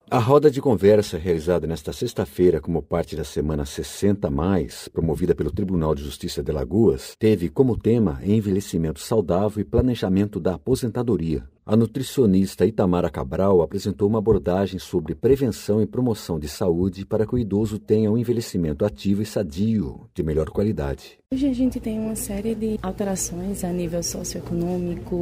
A roda de conversa realizada nesta sexta-feira como parte da Semana 60+, promovida pelo Tribunal de Justiça de Alagoas, teve como tema envelhecimento saudável e planejamento da aposentadoria. A nutricionista Itamara Cabral apresentou uma abordagem sobre prevenção e promoção de saúde para que o idoso tenha um envelhecimento ativo e sadio, de melhor qualidade. Hoje a gente tem uma série de alterações a nível socioeconômico,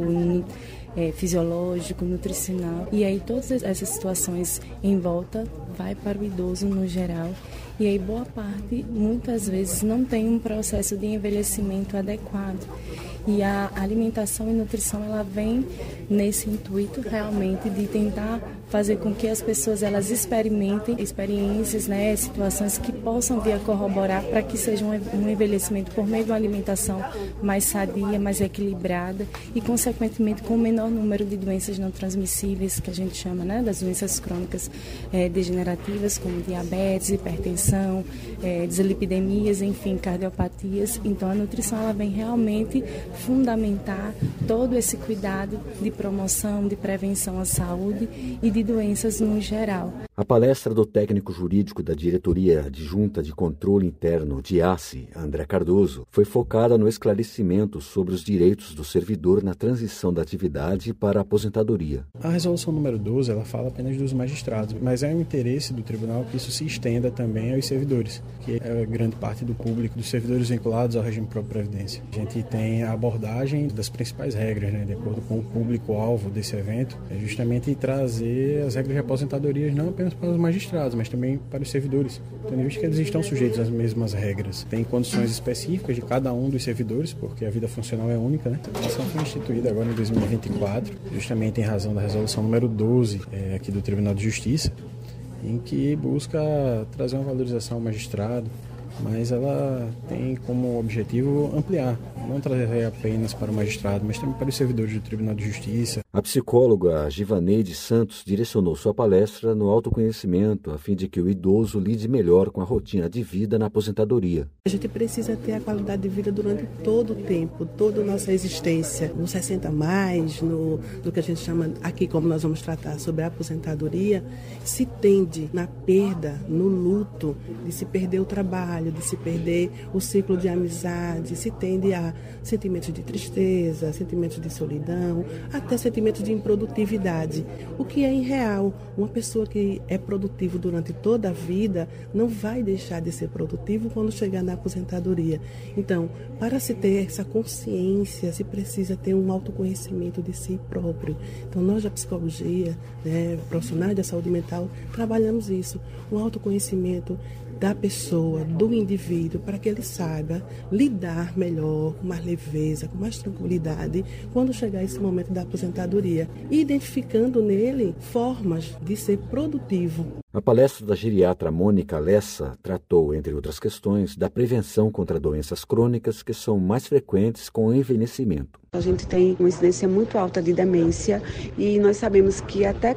fisiológico, nutricional. E aí todas essas situações em volta vai para o idoso no geral. E aí boa parte, muitas vezes, não tem um processo de envelhecimento adequado. E a alimentação e nutrição, ela vem nesse intuito realmente de tentar fazer com que as pessoas elas experimentem experiências, situações que possam vir a corroborar para que seja um envelhecimento por meio de uma alimentação mais sadia, mais equilibrada e, consequentemente, com o menor número de doenças não transmissíveis, que a gente chama das doenças crônicas degenerativas, como diabetes, hipertensão, dislipidemias, enfim, cardiopatias. Então, a nutrição ela vem realmente fundamentar todo esse cuidado de promoção, de prevenção à saúde e de doenças no geral. A palestra do técnico jurídico da Diretoria Adjunta de Controle Interno, DIACE, André Cardoso, foi focada no esclarecimento sobre os direitos do servidor na transição da atividade para a aposentadoria. A resolução número 12, ela fala apenas dos magistrados, mas é um interesse do tribunal que isso se estenda também aos servidores, que é grande parte do público, dos servidores vinculados ao regime de própria previdência. A gente tem a abordagem das principais regras, de acordo com o público-alvo desse evento, é justamente trazer as regras de aposentadorias não apenas para os magistrados, mas também para os servidores, tendo em vista que eles estão sujeitos às mesmas regras. Tem condições específicas de cada um dos servidores, porque a vida funcional é única, A comissão foi instituída agora em 2024, justamente em razão da resolução número 12 aqui do Tribunal de Justiça, em que busca trazer uma valorização ao magistrado, mas ela tem como objetivo ampliar, não trazer apenas para o magistrado, mas também para os servidores do Tribunal de Justiça. A psicóloga Givaneide Santos direcionou sua palestra no autoconhecimento, a fim de que o idoso lide melhor com a rotina de vida na aposentadoria. A gente precisa ter a qualidade de vida durante todo o tempo, toda a nossa existência. No 60+, no que a gente chama aqui, como nós vamos tratar sobre a aposentadoria, se tende na perda, no luto, de se perder o trabalho, de se perder o ciclo de amizade, se tende a sentimentos de tristeza, sentimentos de solidão, até sentimentos de improdutividade. O que é irreal. Uma pessoa que é produtivo durante toda a vida não vai deixar de ser produtivo quando chegar na aposentadoria. Então, para se ter essa consciência, se precisa ter um autoconhecimento de si próprio. Então, nós da psicologia, profissionais da saúde mental, trabalhamos isso, um autoconhecimento da pessoa, do indivíduo, para que ele saiba lidar melhor, com mais leveza, com mais tranquilidade, quando chegar esse momento da aposentadoria, identificando nele formas de ser produtivo. A palestra da geriatra Mônica Lessa tratou, entre outras questões, da prevenção contra doenças crônicas que são mais frequentes com o envelhecimento. A gente tem uma incidência muito alta de demência e nós sabemos que até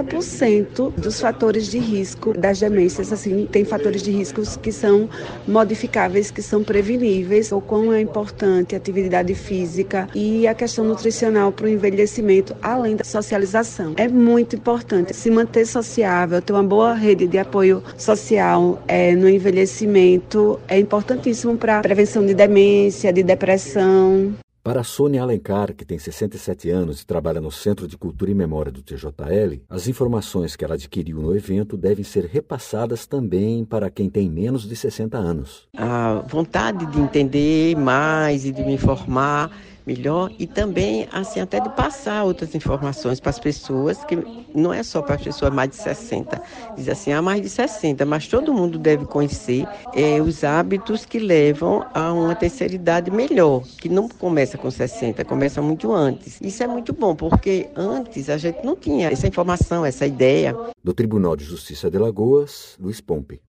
40% dos fatores de risco das demências, tem fatores de riscos que são modificáveis, que são preveníveis. O quão é importante a atividade física e a questão nutricional para o envelhecimento, além da socialização. É muito importante se manter sociável, ter uma boa rede de apoio social no envelhecimento. É importantíssimo para a prevenção de demência, de depressão. Para a Sônia Alencar, que tem 67 anos e trabalha no Centro de Cultura e Memória do TJL, as informações que ela adquiriu no evento devem ser repassadas também para quem tem menos de 60 anos. A vontade de entender mais e de me informar melhor e também, até de passar outras informações para as pessoas, que não é só para as pessoas mais de 60. Diz mais de 60, mas todo mundo deve conhecer os hábitos que levam a uma terceira idade melhor, que não começa com 60, começa muito antes. Isso é muito bom, porque antes a gente não tinha essa informação, essa ideia. Do Tribunal de Justiça de Alagoas, Luiz Pompe.